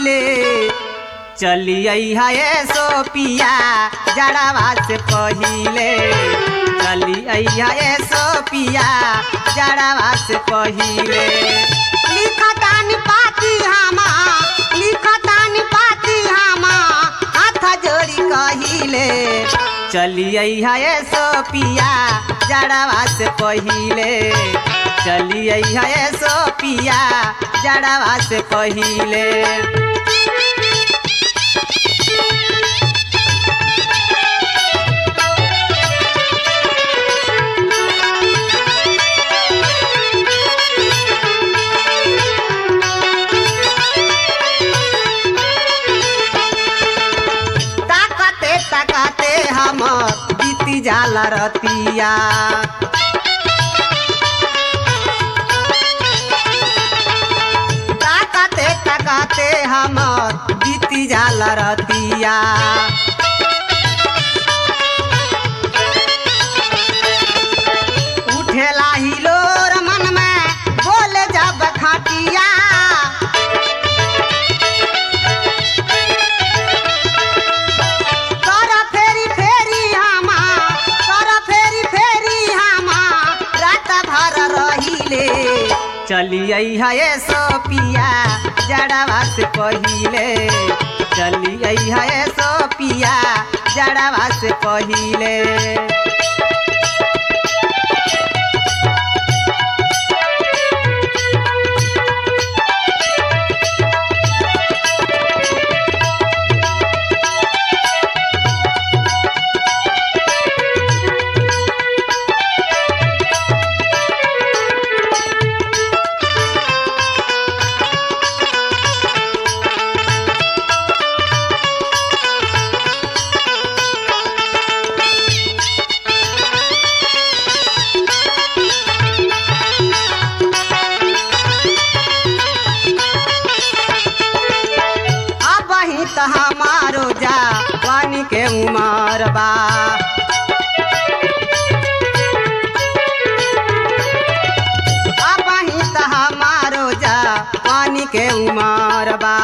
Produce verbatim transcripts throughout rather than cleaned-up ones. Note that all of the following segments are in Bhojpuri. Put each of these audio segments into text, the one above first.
कहिले चलिए है सोपिया जड़वा से पहिले चलिए है सोपिया जड़वा से पहिले लिखतानी पाती हमा लिखतानी पाती हमा हाथ जोड़ी कहिले चलिए है सोपिया जड़वा से पहिले चलिए है सोपिया जड़वा से पहिले हम बीती जाला रतिया ताकते ताकते हम बीती जाला रतिया उठेला हिलोर मन में बोले जब खटिया चलिए है सोपिया जड़वा से पहिले चलिए है सोपिया जड़वा से पहिले हमारो जा पानी के उमर बा अबही त हमारो जा पानी के उमर बा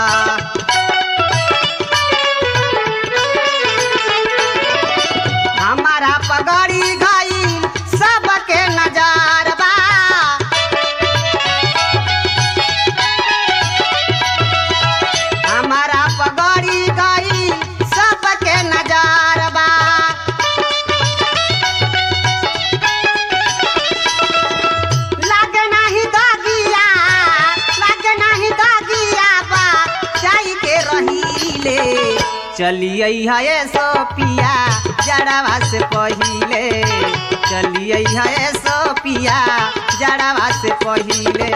हमारा पगड़ी गई सबके नजार बा हमारा पगड़ी गई सबके नजार बा लगे नहीं दागिया लगे नहीं दागिया बा चाय के रहीले चलिए है सोपिया जड़वा से पहिले चलिए है सोपिया जड़वा से पहिले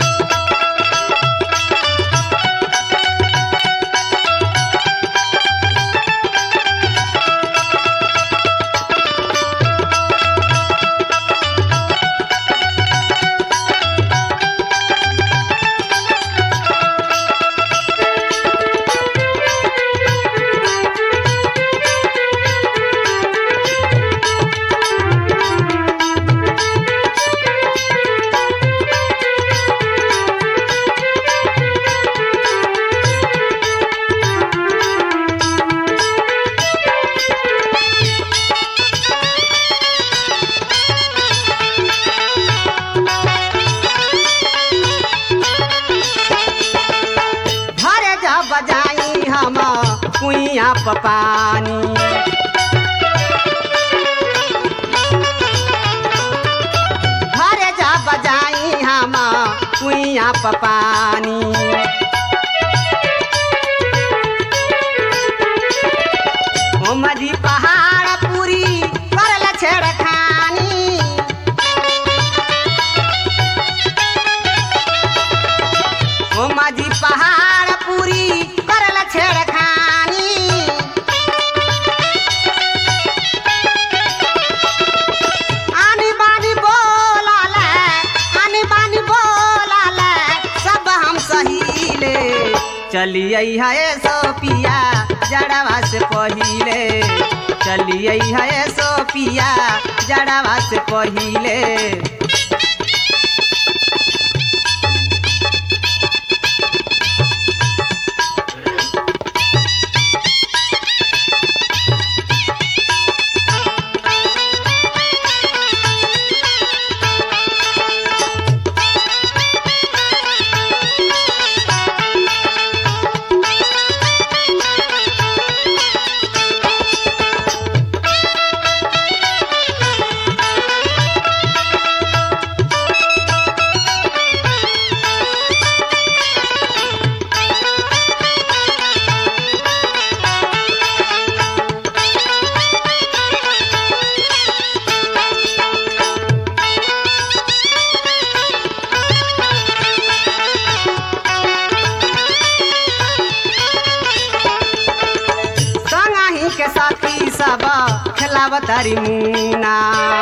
बजाई हम कुइया पानी घरे जा बजाई हम कुइया पानी मधी पहाड़ पूरी करल छेड़खानी मधी पहाड़ पूरी करल छेड़खानी आनी बानी बोलल आनी बानी बोलल सब हम सहीले चलिए है सोपिया जड़वा से पहिले चलिए है सोपिया जड़वा से पहिले खेलावतारी मुना।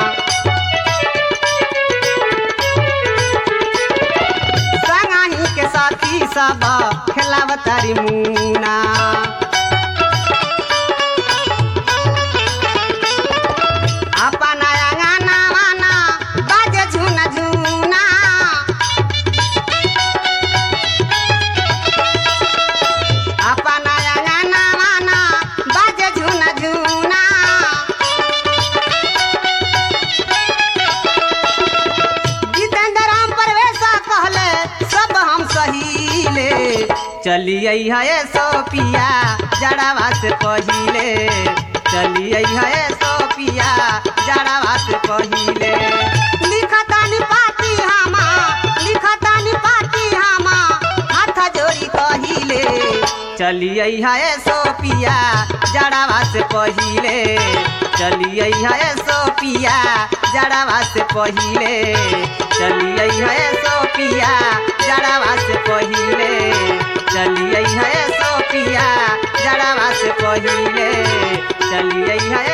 संगाही के साथी सब खेलावतारी मुना। अपना अंगना वाना बाजे झुना झुना। अपना अंगना वाना बाजे झुना झुना। जितेंद्र राम परवेश कहले सब हम सहीले। चलिए है सोपिया जड़ावा से पहिले। चलिए है सोपिया जड़ावा से पहिले। लिखतानी पाती हामा लिखतानी पाती हामा हाथ जोड़ी कहिले। चलिए है सोपिया जड़ावा से पहिले। चलिए है सोपिया जड़ावा से पहिले। चलिए है सोपिया जड़ावा से पहिले। चलिए है सोपिया जड़ावा से पहिले। चलिए है